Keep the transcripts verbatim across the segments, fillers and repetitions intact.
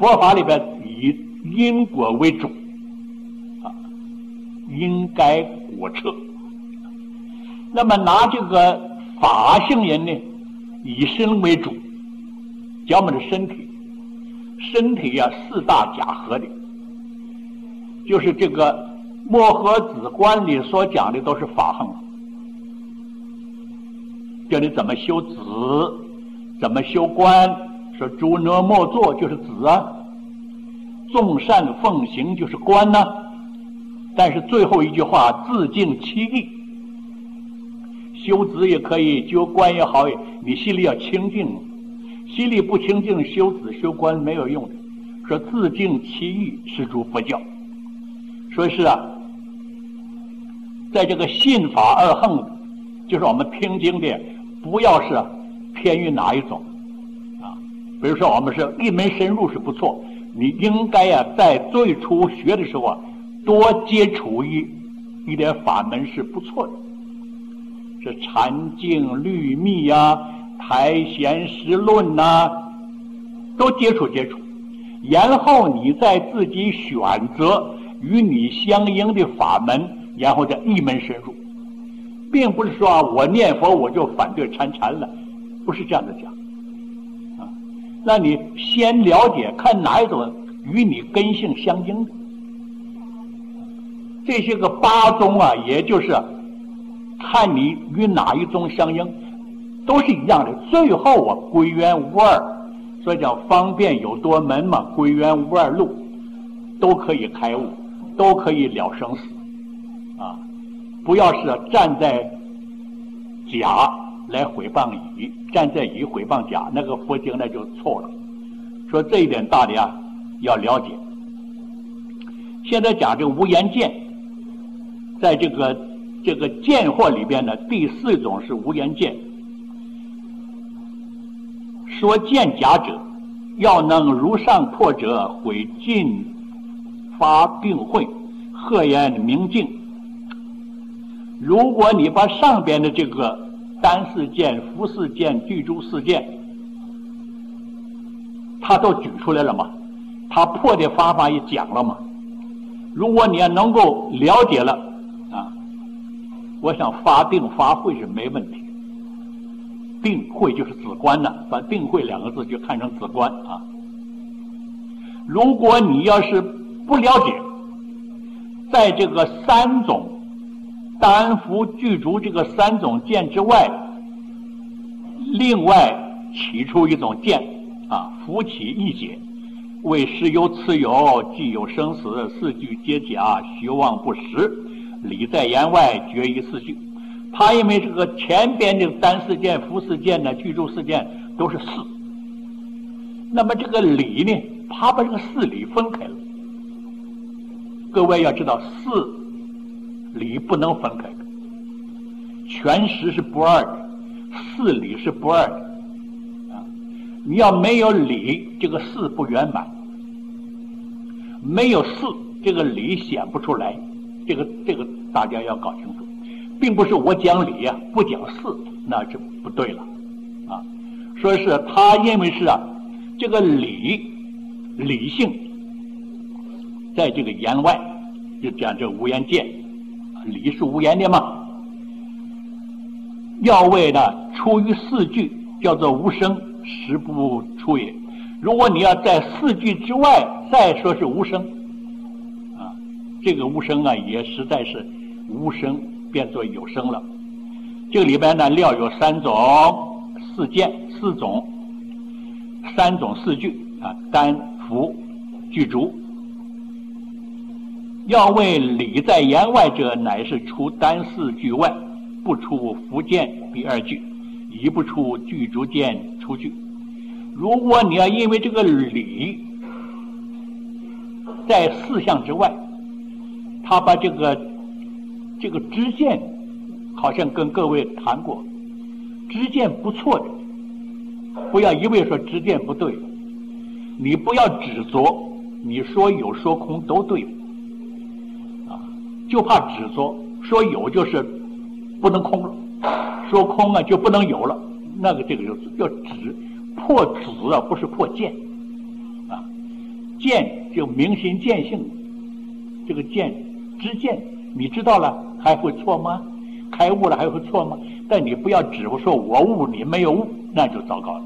佛法里边以因果为主啊，因该果彻。那么拿这个法性人呢，以身为主，讲我们的身体，身体呀、啊、四大假合的，就是这个摩诃子观里所讲的都是法行，叫你怎么修子，怎么修观，说诸恶莫作就是子啊，众善奉行就是观呢、啊。但是最后一句话自净其意，修子也可以，修观也好，你心里要清净，心里不清净，修子修观没有用的。说自净其意是诸佛教，所以是啊，在这个信法二横，就是我们听经的，不要是偏于哪一种啊。比如说我们是一门深入是不错，你应该啊在最初学的时候啊，多接触一一点法门是不错的。是禅净、律密啊、台贤实论呐、啊，都接触接触，然后你再自己选择与你相应的法门，然后再一门深入，并不是说啊，我念佛我就反对参禅了，不是这样的讲啊。那你先了解看哪一种与你根性相应的，这些个八宗啊，也就是看你与哪一宗相应，都是一样的。最后啊，归元无二，所以叫方便有多门嘛，归元无二路，都可以开悟，都可以了生死啊！不要是站在甲来毁谤乙，站在乙毁谤甲，那个佛经那就错了。说这一点大家要了解。现在讲这个无言见，在这个这个见惑里边呢，第四种是无言见。说见假者，要能如上破者，毁尽发定慧，赫言明净。如果你把上边的这个单四见、福四见、具足四见，他都举出来了嘛，他破的方法也讲了嘛。如果你要能够了解了啊，我想发定发慧是没问题。定慧就是止观呢，把定慧两个字就看成止观啊。如果你要是不了解，在这个三种单福具足这个三种见之外，另外起出一种见啊，福起一解，为实有次有，既有生死，四句皆假，虚妄不实，理在言外，决于四句。他因为这个前边的单四见、福四见呢、具足四见都是四，那么这个理呢，他把这个四理分开了。各位要知道，四理不能分开的，全实是不二的，四理是不二的啊。你要没有理，这个四不圆满；没有四，这个理显不出来。这个这个大家要搞清楚。并不是我讲理啊，不讲事，那就不对了啊。说是他因为是啊，这个理理性在这个言外，就讲这个无言见，理是无言的嘛。要为呢出于四句，叫做无声，实不出也。如果你要在四句之外再说是无声啊，这个无声啊也实在是无声变作有声了。这个里边呢料有三种四件四种三种四句啊，单福具足。要为理在言外者，乃是除单四句外，不出福见第二句，亦不出具足见出句。如果你要因为这个理在四项之外，他把这个这个知见，好像跟各位谈过，知见不错的，不要一味说知见不对，你不要指责，你说有说空都对啊，就怕指责，说有就是不能空了，说空啊就不能有了，那个这个就要指破子啊，不是破见啊。 见就明心见性，这个见知见，你知道了还会错吗？开悟了还会错吗？但你不要只会说我悟，你没有悟，那就糟糕了。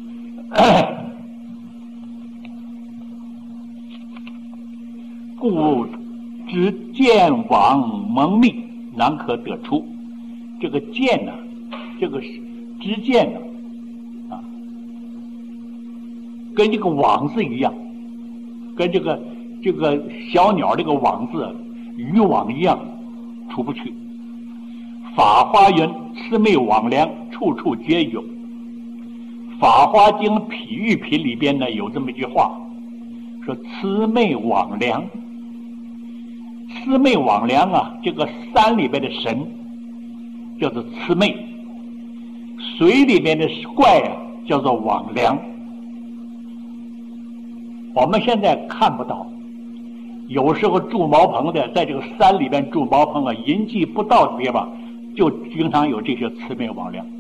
故知见网蒙密，难可得出。这个见呢、啊，这个知见呢、啊，啊，跟这个网字一样，跟这个这个小鸟这个网字渔网一样，出不去。法华云：魑魅魍魉，处处皆有。法华经譬喻品里边呢有这么一句话，说魑魅魍魉。魑魅魍魉啊，这个山里边的神叫做魑魅，水里边的怪啊叫做魍魉。我们现在看不到，有时候住茅棚的，在这个山里边住茅棚啊，阴气不到的地方，就经常有这些魑魅魍魉。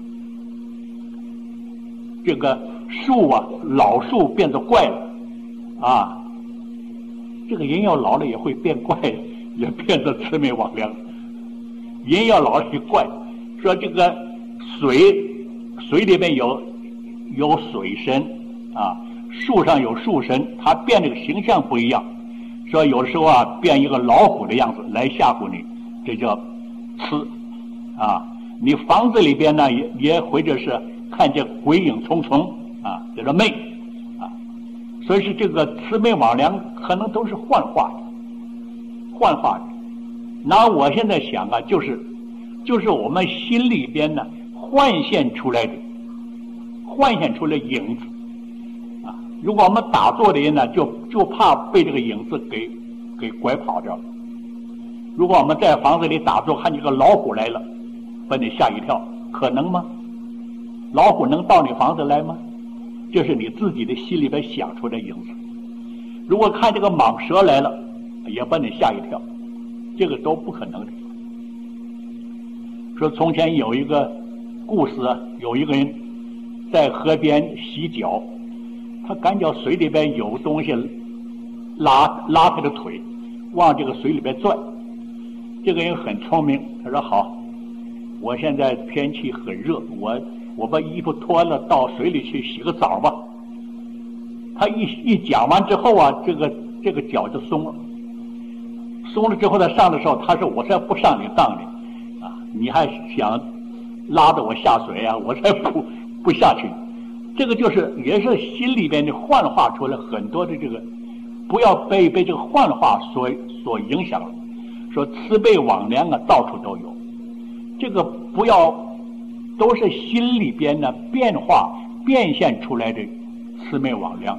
这个树啊，老树变作怪了啊，这个人要老了也会变怪的，也变作魑魅魍魉。人要老了也怪，说这个水水里面有有水神啊，树上有树神，它变这个形象不一样。说有时候啊，变一个老虎的样子来吓唬你，这叫魑啊。你房子里边呢，也也或者是看见鬼影重重啊，叫做魅啊。所以是这个魑魅魍魉可能都是幻化的，幻化的。那我现在想啊，就是就是我们心里边呢幻现出来的，幻现出来影子啊。如果我们打坐的人呢，就就怕被这个影子给给拐跑掉了。如果我们在房子里打坐，看见个老虎来了，把你吓一跳，可能吗？老虎能到你房子来吗？这是你自己的心里边想出的影子。如果看这个蟒蛇来了，也把你吓一跳，这个都不可能的。说从前有一个故事啊，有一个人在河边洗脚，他感觉水里边有东西拉拉他的腿，往这个水里边钻。这个人很聪明，他说好，我现在天气很热，我我把衣服脱了，到水里去洗个澡吧。他一一讲完之后啊，这个这个脚就松了，松了之后他上的时候，他说我才不上你当你啊，你还想拉着我下水啊，我才不不下去。这个就是也是心里边的幻化出来很多的这个，不要被被这个幻化所所影响了。说魑魅魍魉啊，到处都有，这个不要都是心里边呢变化变现出来的魑魅魍魉。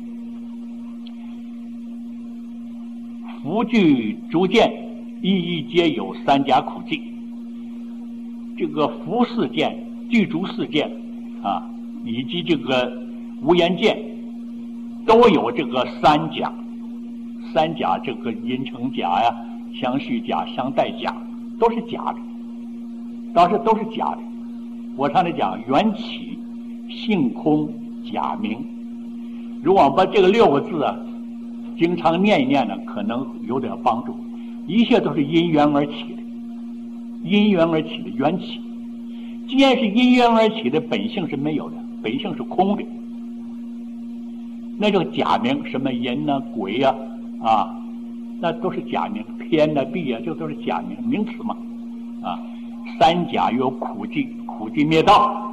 福具逐渐，一一皆有三甲苦迹。这个福四见、具足四见啊，以及这个无言见，都有这个三甲。三甲这个阴成甲呀、相续甲、相待甲，都是假的，当时都是假的。我上来讲缘起、性空、假名。如果我把这个六个字啊，经常念一念呢，可能有点帮助。一切都是因缘而起的，因缘而起的缘起。既然是因缘而起的，本性是没有的，本性是空的。那这个假名，什么人呐、啊、鬼呀、啊，啊，那都是假名。天呐、地啊，这都是假名，名词嘛。啊，三甲有苦迹，苦迹灭道，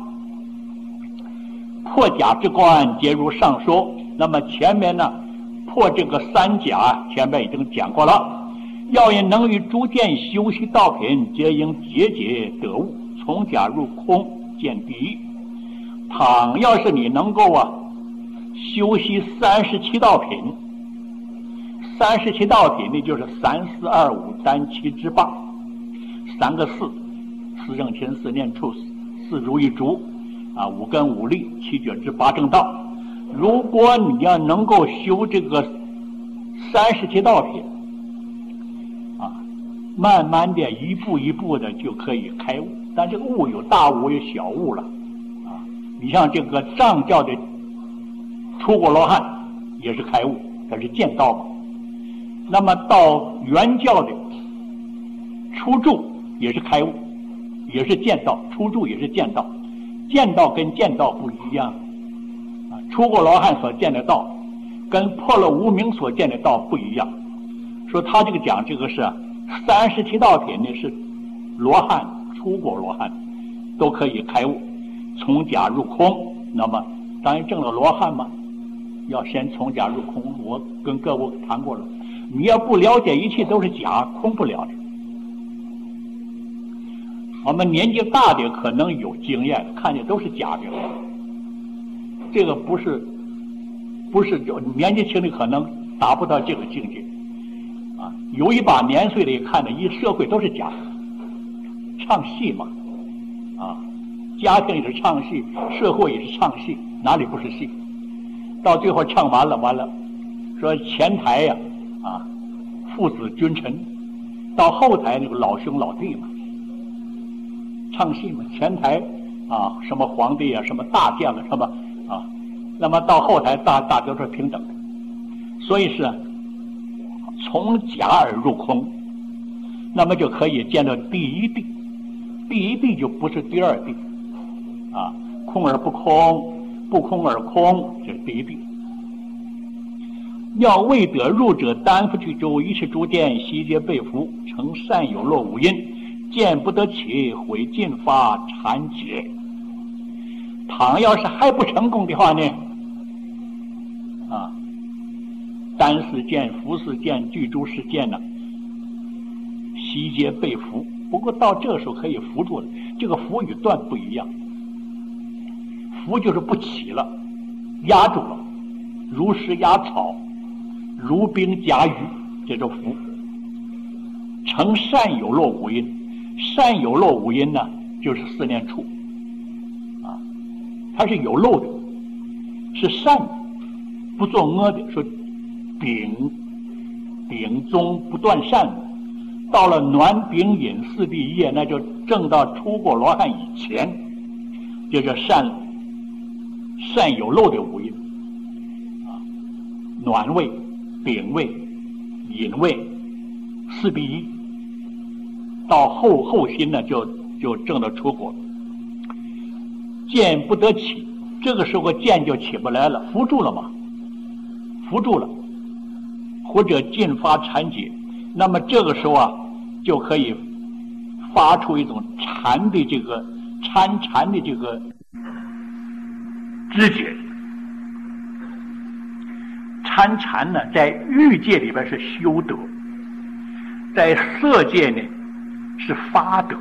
破甲之观，皆如上说。那么前面呢，破这个三甲，前面已经讲过了。要因能于逐渐修习道品，皆应节节得悟，从假入空，见第一。倘要是你能够啊，修习三十七道品，三十七道品呢，就是三四二五单七之八，三个四，四正勤，四念处，四如意足，啊，五根五力，七觉之八正道。如果你要能够修这个三十七道品，啊，慢慢的一步一步的就可以开悟。但这个悟有大悟有小悟了，啊，你像这个藏教的出果罗汉也是开悟， 它是见道嘛。那么到原教的初住也是开悟，也是见道，初住也是见道，见道跟见道不一样啊。出过罗汉所见的道，跟破了无明所见的道不一样。说他这个讲这个是三十七道品呢，是罗汉、出过罗汉都可以开悟，从假入空。那么当然证了罗汉嘛，要先从假入空。我跟各位谈过了，你要不了解一切都是假，空不了的。我们年纪大的可能有经验，看见都是假的，这个不是不是就年纪轻的可能达不到这个境界啊。有一把年岁的也看的一社会都是假的，唱戏嘛啊，家庭也是唱戏，社会也是唱戏，哪里不是戏？到最后唱完了，完了说前台呀 啊, 啊父子君臣，到后台那个老兄老弟嘛，唱戏嘛，前台啊什么皇帝啊，什么大将啊，什么啊，那么到后台大大家都是平等的，所以是从假而入空，那么就可以见到第一地，第一地就不是第二地啊，空而不空，不空而空，这是第一地。要未得入者，担负具足一切诸见，悉皆被缚，成善有漏无因，见不得起，毁尽发禅解。倘要是还不成功的话呢？啊，单世见、福世见、具足世见呢，悉皆被缚。不过到这时候可以扶住了，这个扶与断不一样。扶就是不起了，压住了，如石压草，如冰夹鱼，这叫扶。成善有漏无因，善有漏无因呢，就是四念处啊，它是有漏的，是善的，不做恶的，说顶顶中不断善的。到了暖丙寅四谛业，那就正到出过罗汉以前，就叫善善有漏的无因啊，暖位、丙位、寅位、四谛一，到后后心呢，就就正到出果，见不得起，这个时候见就起不来了，扶住了嘛，扶住了，或者尽发禅解。那么这个时候啊，就可以发出一种禅的这个参禅的这个知觉。参禅呢，在欲界里边是修德，在色界呢是发德，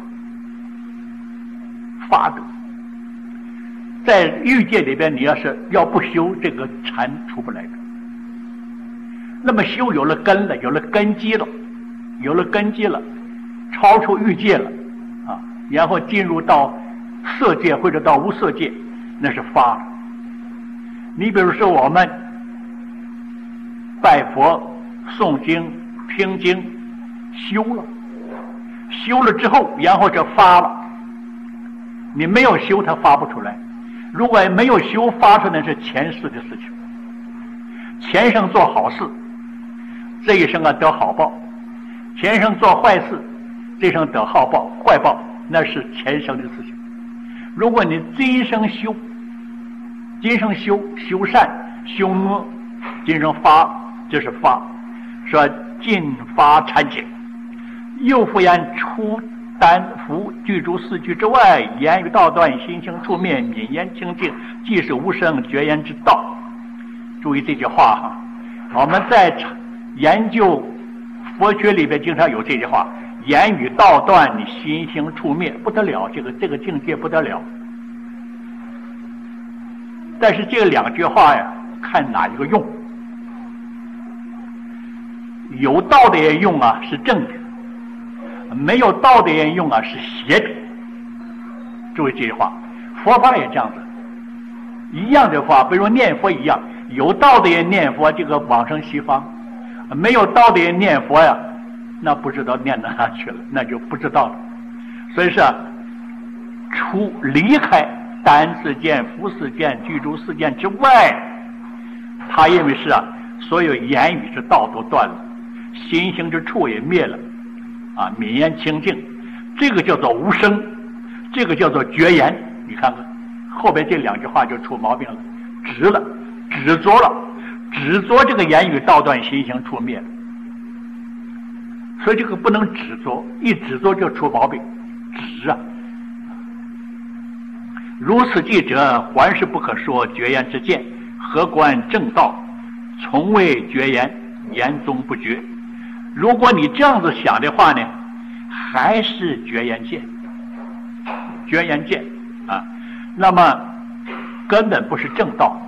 发德。在欲界里边，你要是要不修，这个禅出不来的。那么修有了根了，有了根基了。有了根基了，超出欲界了啊，然后进入到色界或者到无色界，那是发了。你比如说我们拜佛、诵经、听经，修了，修了之后，然后就发了。你没有修，它发不出来。如果没有修，发出来是前世的事情。前生做好事，这一生啊得好报。前生做坏事，这生得好报坏报，那是前生的事情。如果你今生修，今生修修善修恶，今生发，这是发，说尽发禅解。又复言出单服具足四句之外，言语道断，心行处灭，泯言清净，即是无生绝言之道。注意这句话哈，我们在研究佛学里边经常有这句话：言语道断，你心行处灭，不得了，这个这个境界不得了。但是这两句话呀，看哪一个用。有道的人用啊是正的，没有道的人用啊是邪的。注意这句话，佛法也这样子，一样的话，比如念佛一样，有道的人念佛，这个往生西方。没有道的人念佛呀，那不知道念到哪去了，那就不知道了。所以说，出离开单世见、福世见、具足世见之外，他认为是啊， 所有言语之道都断了，心行之处也灭了，啊，泯言清净，这个叫做无声，这个叫做绝言。你看看后边这两句话就出毛病了，执了，执着了，执着这个言语道断，心行处灭了。所以这个不能执着，一执着就出毛病，执啊。如此记者，还是不可说绝言之见，何观正道？从未绝言，言中不绝。如果你这样子想的话呢，还是绝言见，绝言见啊，那么根本不是正道。